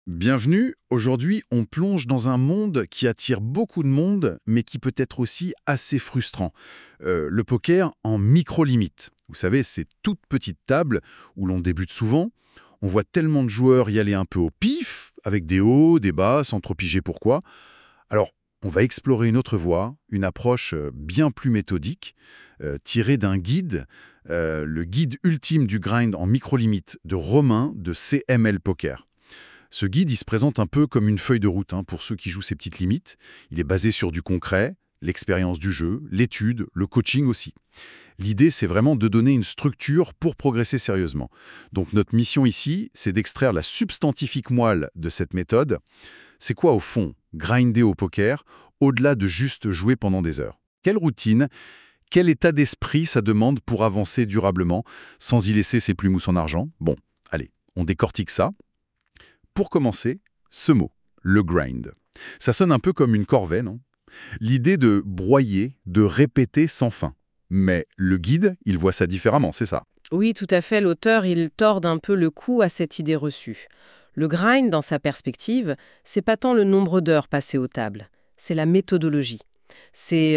Bienvenue, aujourd'hui on plonge dans un monde qui attire beaucoup de monde, mais qui peut être aussi assez frustrant. Le poker en micro-limite. Vous savez, ces toutes petites tables où l'on débute souvent. On voit tellement de joueurs y aller un peu au pif, avec des hauts, des bas, sans trop piger pourquoi. Alors, on va explorer une autre voie, une approche bien plus méthodique, tirée d'un guide, le guide ultime du grind en micro-limite de Romain de CML Poker. Ce guide, il se présente un peu comme une feuille de route pour ceux qui jouent ces petites limites. Il est basé sur du concret, l'expérience du jeu, l'étude, le coaching aussi. L'idée, c'est vraiment de donner une structure pour progresser sérieusement. Donc notre mission ici, c'est d'extraire la substantifique moelle de cette méthode. C'est quoi au fond, grinder au poker, au-delà de juste jouer pendant des heures? Quelle routine, quel état d'esprit ça demande pour avancer durablement, sans y laisser ses plumes ou son argent? Bon, allez, on décortique ça. Pour commencer, ce mot, le grind. Ça sonne un peu comme une corvée, non? L'idée de broyer, de répéter sans fin. Mais le guide, il voit ça différemment, c'est ça. Oui, tout à fait, l'auteur, il tord un peu le cou à cette idée reçue. Le grind, dans sa perspective, c'est pas tant le nombre d'heures passées aux tables, c'est la méthodologie. C'est,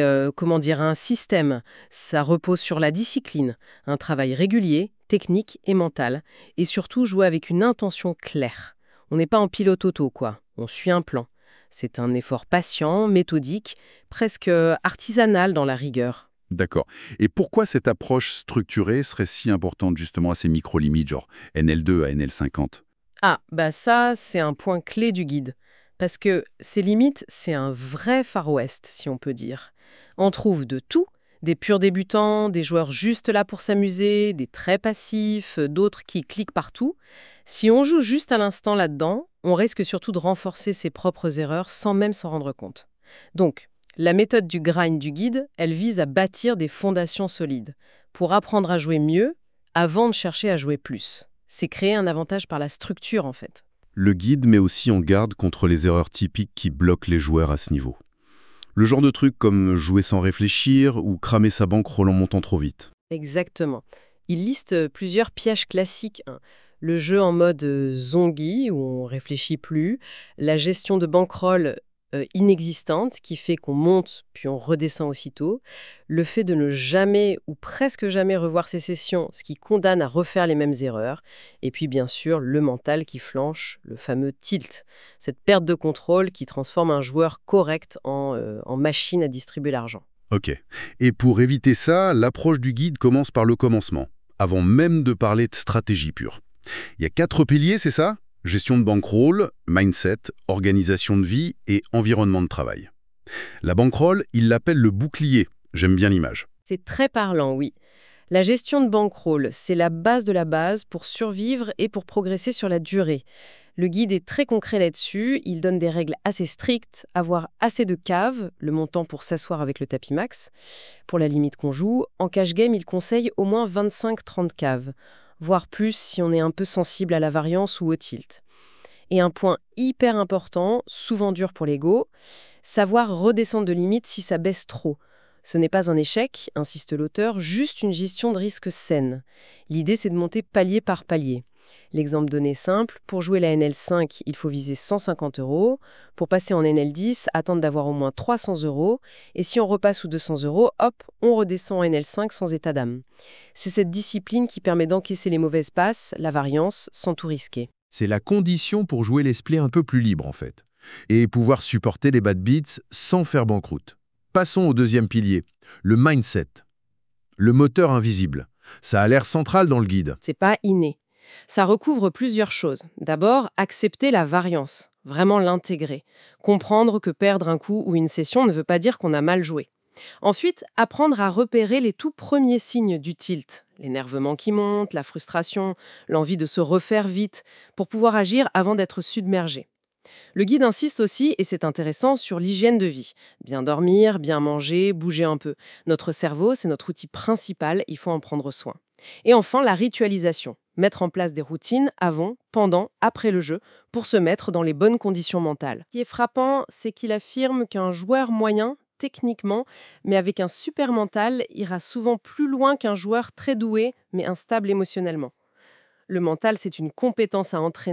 un système. Ça repose sur la discipline, un travail régulier, technique et mental, et surtout jouer avec une intention claire. On n'est pas en pilote auto, quoi. On suit un plan. C'est un effort patient, méthodique, presque artisanal dans la rigueur. D'accord. Et pourquoi cette approche structurée serait si importante justement à ces micro-limites, genre NL2 à NL50? Ah, bah ça, c'est un point clé du guide. Parce que ces limites, c'est un vrai Far West, si on peut dire. On trouve de tout, des purs débutants, des joueurs juste là pour s'amuser, des très passifs, d'autres qui cliquent partout. Si on joue juste à l'instant là-dedans, on risque surtout de renforcer ses propres erreurs sans même s'en rendre compte. Donc, la méthode du grind du guide, elle vise à bâtir des fondations solides, pour apprendre à jouer mieux avant de chercher à jouer plus. C'est créer un avantage par la structure, en fait. Le guide met aussi en garde contre les erreurs typiques qui bloquent les joueurs à ce niveau. Le genre de trucs comme jouer sans réfléchir ou cramer sa bankroll en montant trop vite. Exactement. Il liste plusieurs pièges classiques, hein. Le jeu en mode zombie, où on réfléchit plus, la gestion de bankroll inexistante, qui fait qu'on monte puis on redescend aussitôt, le fait de ne jamais ou presque jamais revoir ses sessions, ce qui condamne à refaire les mêmes erreurs, et puis bien sûr le mental qui flanche, le fameux tilt, cette perte de contrôle qui transforme un joueur correct en machine à distribuer l'argent. Ok. Et pour éviter ça, l'approche du guide commence par le commencement, avant même de parler de stratégie pure. Il y a 4 piliers, c'est ça? Gestion de bankroll, mindset, organisation de vie et environnement de travail. La bankroll, il l'appelle le bouclier. J'aime bien l'image. C'est très parlant, oui. La gestion de bankroll, c'est la base de la base pour survivre et pour progresser sur la durée. Le guide est très concret là-dessus, il donne des règles assez strictes, avoir assez de caves, le montant pour s'asseoir avec le tapis max, pour la limite qu'on joue. En cash game, il conseille au moins 25-30 caves, voire plus si on est un peu sensible à la variance ou au tilt. Et un point hyper important, souvent dur pour l'ego, savoir redescendre de limite si ça baisse trop. Ce n'est pas un échec, insiste l'auteur, juste une gestion de risque saine. L'idée, c'est de monter palier par palier. L'exemple donné est simple, pour jouer la NL5, il faut viser 150 euros. Pour passer en NL10, attendre d'avoir au moins 300 euros. Et si on repasse sous 200 euros, hop, on redescend en NL5 sans état d'âme. C'est cette discipline qui permet d'encaisser les mauvaises passes, la variance, sans tout risquer. C'est la condition pour jouer l'esprit un peu plus libre en fait. Et pouvoir supporter les bad beats sans faire banqueroute. Passons au deuxième pilier, le mindset. Le moteur invisible. Ça a l'air central dans le guide. C'est pas inné. Ça recouvre plusieurs choses. D'abord, accepter la variance, vraiment l'intégrer. Comprendre que perdre un coup ou une session ne veut pas dire qu'on a mal joué. Ensuite, apprendre à repérer les tout premiers signes du tilt. L'énervement qui monte, la frustration, l'envie de se refaire vite, pour pouvoir agir avant d'être submergé. Le guide insiste aussi, et c'est intéressant, sur l'hygiène de vie. Bien dormir, bien manger, bouger un peu. Notre cerveau, c'est notre outil principal, il faut en prendre soin. Et enfin, la ritualisation. Mettre en place des routines avant, pendant, après le jeu, pour se mettre dans les bonnes conditions mentales. Ce qui est frappant, c'est qu'il affirme qu'un joueur moyen, techniquement, mais avec un super mental, ira souvent plus loin qu'un joueur très doué, mais instable émotionnellement. Le mental, c'est une compétence à entraîner,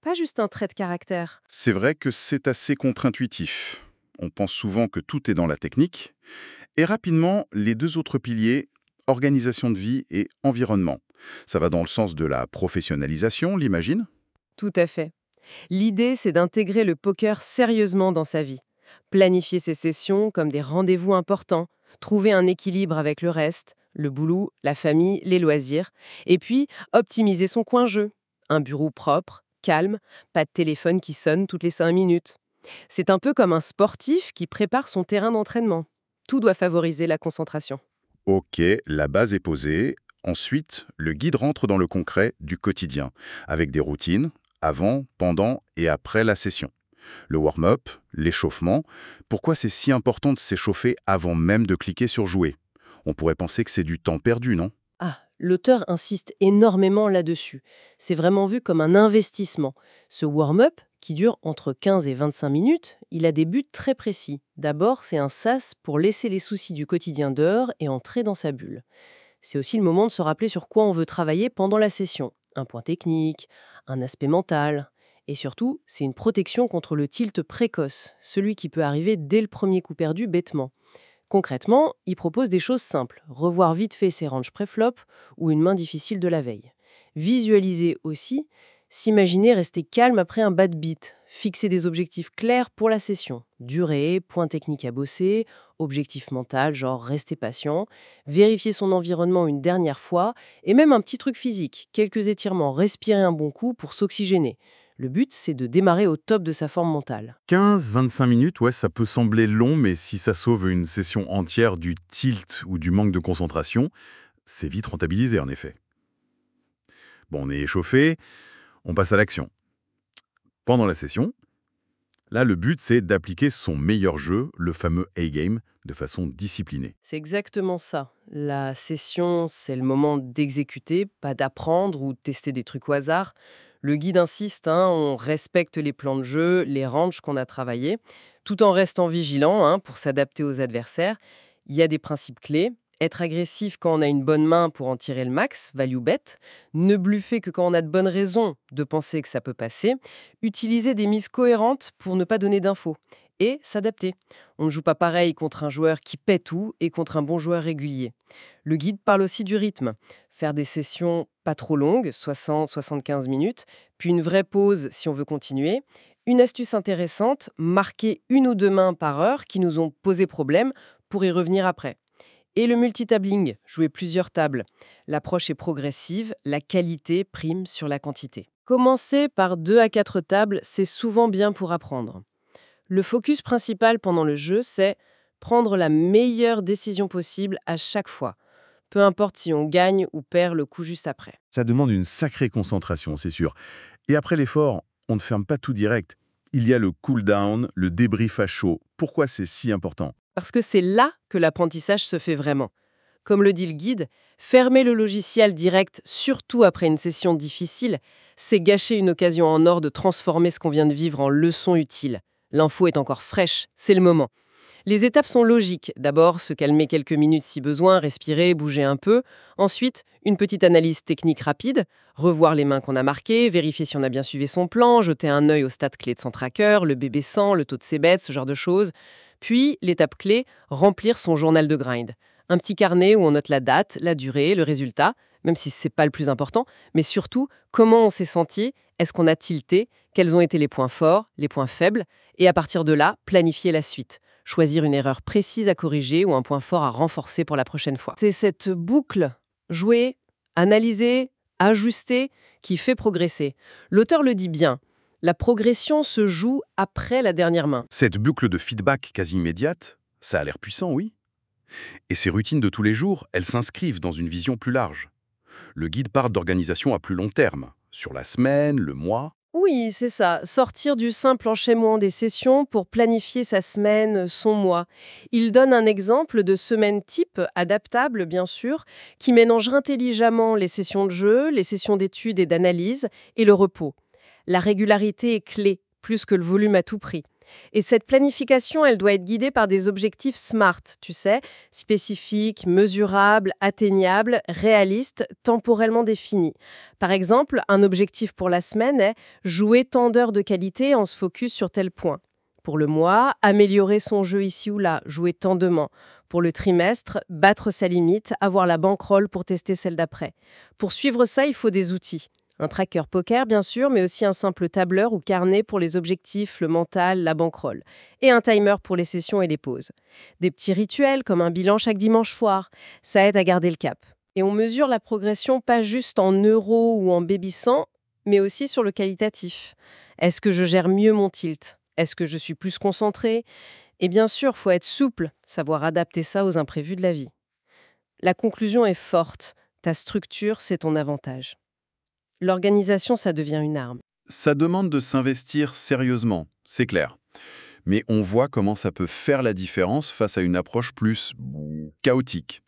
pas juste un trait de caractère. C'est vrai que c'est assez contre-intuitif. On pense souvent que tout est dans la technique. Et rapidement, les deux autres piliers, organisation de vie et environnement. Ça va dans le sens de la professionnalisation, l'imagine? Tout à fait. L'idée, c'est d'intégrer le poker sérieusement dans sa vie. Planifier ses sessions comme des rendez-vous importants, trouver un équilibre avec le reste, le boulot, la famille, les loisirs, et puis optimiser son coin jeu. Un bureau propre, calme, pas de téléphone qui sonne toutes les 5 minutes. C'est un peu comme un sportif qui prépare son terrain d'entraînement. Tout doit favoriser la concentration. Ok, la base est posée. Ensuite, le guide rentre dans le concret du quotidien, avec des routines, avant, pendant et après la session. Le warm-up, l'échauffement. Pourquoi c'est si important de s'échauffer avant même de cliquer sur jouer? On pourrait penser que c'est du temps perdu, non? Ah, l'auteur insiste énormément là-dessus. C'est vraiment vu comme un investissement. Ce warm-up, qui dure entre 15 et 25 minutes, il a des buts très précis. D'abord, c'est un sas pour laisser les soucis du quotidien dehors et entrer dans sa bulle. C'est aussi le moment de se rappeler sur quoi on veut travailler pendant la session. Un point technique, un aspect mental. Et surtout, c'est une protection contre le tilt précoce, celui qui peut arriver dès le premier coup perdu bêtement. Concrètement, il propose des choses simples, revoir vite fait ses ranges pré-flop ou une main difficile de la veille. Visualiser aussi, s'imaginer rester calme après un bad beat, fixer des objectifs clairs pour la session, durée, point technique à bosser, objectif mental, genre rester patient, vérifier son environnement une dernière fois, et même un petit truc physique, quelques étirements, respirer un bon coup pour s'oxygéner. Le but, c'est de démarrer au top de sa forme mentale. 15-25 minutes, ouais, ça peut sembler long, mais si ça sauve une session entière du tilt ou du manque de concentration, c'est vite rentabilisé en effet. Bon, on est échauffé, on passe à l'action. Pendant la session, là, le but, c'est d'appliquer son meilleur jeu, le fameux A-game, de façon disciplinée. C'est exactement ça. La session, c'est le moment d'exécuter, pas d'apprendre ou de tester des trucs au hasard. Le guide insiste, on respecte les plans de jeu, les ranges qu'on a travaillés, tout en restant vigilant pour s'adapter aux adversaires. Il y a des principes clés. Être agressif quand on a une bonne main pour en tirer le max, value bet. Ne bluffer que quand on a de bonnes raisons de penser que ça peut passer. Utiliser des mises cohérentes pour ne pas donner d'infos. Et s'adapter. On ne joue pas pareil contre un joueur qui paie tout et contre un bon joueur régulier. Le guide parle aussi du rythme. Faire des sessions pas trop longues, 60-75 minutes, puis une vraie pause si on veut continuer. Une astuce intéressante, marquer 1 ou 2 mains par heure qui nous ont posé problème pour y revenir après. Et le multitabling, jouer plusieurs tables. L'approche est progressive, la qualité prime sur la quantité. Commencer par 2 à 4 tables, c'est souvent bien pour apprendre. Le focus principal pendant le jeu, c'est prendre la meilleure décision possible à chaque fois. Peu importe si on gagne ou perd le coup juste après. Ça demande une sacrée concentration, c'est sûr. Et après l'effort, on ne ferme pas tout direct. Il y a le cool-down, le débrief à chaud. Pourquoi c'est si important? Parce que c'est là que l'apprentissage se fait vraiment. Comme le dit le guide, fermer le logiciel direct, surtout après une session difficile, c'est gâcher une occasion en or de transformer ce qu'on vient de vivre en leçon utile. L'info est encore fraîche, c'est le moment. Les étapes sont logiques. D'abord, se calmer quelques minutes si besoin, respirer, bouger un peu. Ensuite, une petite analyse technique rapide, revoir les mains qu'on a marquées, vérifier si on a bien suivi son plan, jeter un œil aux stats clés de son tracker, le BB100, le taux de ses bêtes, ce genre de choses. Puis, l'étape clé, remplir son journal de grind. Un petit carnet où on note la date, la durée, le résultat, même si ce n'est pas le plus important, mais surtout, comment on s'est senti, est-ce qu'on a tilté, quels ont été les points forts, les points faibles, et à partir de là, planifier la suite. Choisir une erreur précise à corriger ou un point fort à renforcer pour la prochaine fois. C'est cette boucle, jouer, analyser, ajuster, qui fait progresser. L'auteur le dit bien, la progression se joue après la dernière main. Cette boucle de feedback quasi immédiate, ça a l'air puissant, oui. Et ces routines de tous les jours, elles s'inscrivent dans une vision plus large. Le guide parle d'organisation à plus long terme, sur la semaine, le mois. Oui, c'est ça. Sortir du simple enchaînement des sessions pour planifier sa semaine, son mois. Il donne un exemple de semaine type, adaptable bien sûr, qui mélange intelligemment les sessions de jeu, les sessions d'études et d'analyse et le repos. La régularité est clé, plus que le volume à tout prix. Et cette planification, elle doit être guidée par des objectifs SMART, tu sais, spécifiques, mesurables, atteignables, réalistes, temporellement définis. Par exemple, un objectif pour la semaine est jouer tant d'heures de qualité en se focus sur tel point. Pour le mois, améliorer son jeu ici ou là, jouer tant de mains. Pour le trimestre, battre sa limite, avoir la bankroll pour tester celle d'après. Pour suivre ça, il faut des outils. Un tracker poker, bien sûr, mais aussi un simple tableur ou carnet pour les objectifs, le mental, la bankroll. Et un timer pour les sessions et les pauses. Des petits rituels comme un bilan chaque dimanche soir, ça aide à garder le cap. Et on mesure la progression pas juste en euros ou en baby 100, mais aussi sur le qualitatif. Est-ce que je gère mieux mon tilt ? Est-ce que je suis plus concentré ? Et bien sûr, il faut être souple, savoir adapter ça aux imprévus de la vie. La conclusion est forte. Ta structure, c'est ton avantage. L'organisation, ça devient une arme. Ça demande de s'investir sérieusement, c'est clair. Mais on voit comment ça peut faire la différence face à une approche plus chaotique.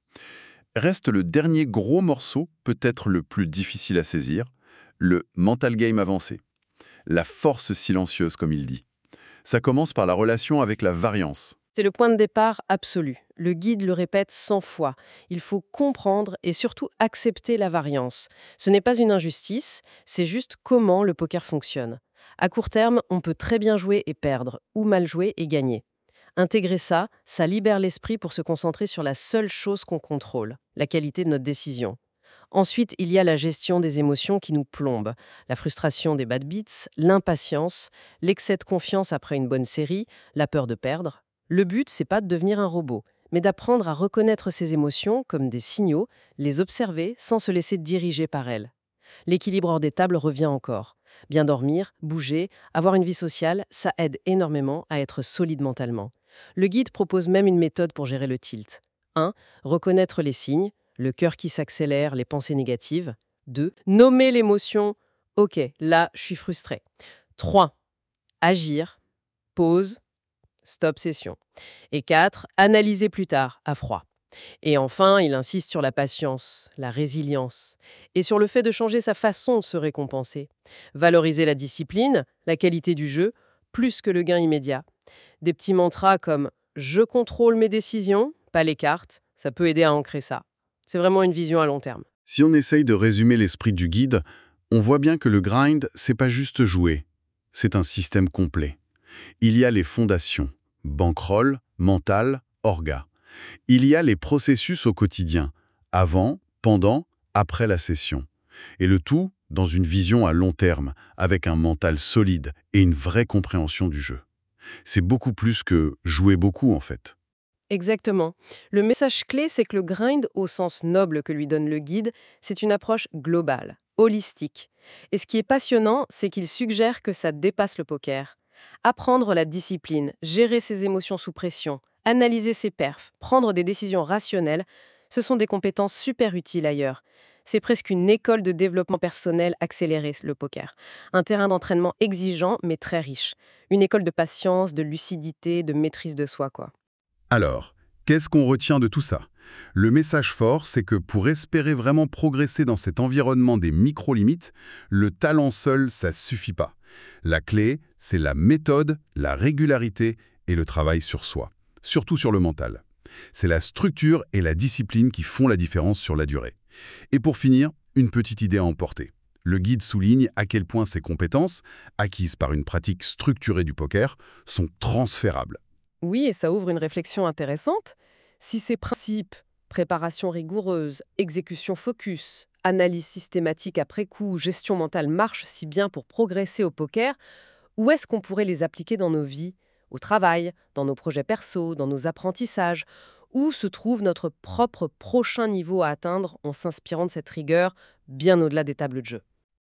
Reste le dernier gros morceau, peut-être le plus difficile à saisir, le mental game avancé. La force silencieuse, comme il dit. Ça commence par la relation avec la variance. C'est le point de départ absolu. Le guide le répète 100 fois. Il faut comprendre et surtout accepter la variance. Ce n'est pas une injustice, c'est juste comment le poker fonctionne. À court terme, on peut très bien jouer et perdre, ou mal jouer et gagner. Intégrer ça, ça libère l'esprit pour se concentrer sur la seule chose qu'on contrôle, la qualité de notre décision. Ensuite, il y a la gestion des émotions qui nous plombent. La frustration des bad beats, l'impatience, l'excès de confiance après une bonne série, la peur de perdre. Le but, c'est pas de devenir un robot, mais d'apprendre à reconnaître ces émotions comme des signaux, les observer sans se laisser diriger par elles. L'équilibre hors des tables revient encore. Bien dormir, bouger, avoir une vie sociale, ça aide énormément à être solide mentalement. Le guide propose même une méthode pour gérer le tilt. 1. Reconnaître les signes, le cœur qui s'accélère, les pensées négatives. 2. Nommer l'émotion. Ok, là, je suis frustré. 3. Agir, pause, stop session. Et 4. Analyser plus tard, à froid. Et enfin, il insiste sur la patience, la résilience, et sur le fait de changer sa façon de se récompenser. Valoriser la discipline, la qualité du jeu, plus que le gain immédiat. Des petits mantras comme « je contrôle mes décisions », pas les cartes, ça peut aider à ancrer ça. C'est vraiment une vision à long terme. Si on essaye de résumer l'esprit du guide, on voit bien que le grind, c'est pas juste jouer, c'est un système complet. Il y a les fondations, bankroll, mental, orga. Il y a les processus au quotidien, avant, pendant, après la session. Et le tout dans une vision à long terme, avec un mental solide et une vraie compréhension du jeu. C'est beaucoup plus que jouer beaucoup, en fait. Exactement. Le message clé, c'est que le grind, au sens noble que lui donne le guide, c'est une approche globale, holistique. Et ce qui est passionnant, c'est qu'il suggère que ça dépasse le poker. Apprendre la discipline, gérer ses émotions sous pression, analyser ses perfs, prendre des décisions rationnelles, ce sont des compétences super utiles ailleurs. C'est presque une école de développement personnel accéléré, le poker. Un terrain d'entraînement exigeant, mais très riche. Une école de patience, de lucidité, de maîtrise de soi, quoi. Alors, qu'est-ce qu'on retient de tout ça? Le message fort, c'est que pour espérer vraiment progresser dans cet environnement des micro-limites, le talent seul, ça suffit pas. La clé, c'est la méthode, la régularité et le travail sur soi, surtout sur le mental. C'est la structure et la discipline qui font la différence sur la durée. Et pour finir, une petite idée à emporter. Le guide souligne à quel point ces compétences, acquises par une pratique structurée du poker, sont transférables. Oui, et ça ouvre une réflexion intéressante. Si ces principes, préparation rigoureuse, exécution focus, analyse systématique après coup, gestion mentale marchent si bien pour progresser au poker, où est-ce qu'on pourrait les appliquer dans nos vies, au travail, dans nos projets perso, dans nos apprentissages? Où se trouve notre propre prochain niveau à atteindre en s'inspirant de cette rigueur bien au-delà des tables de jeu?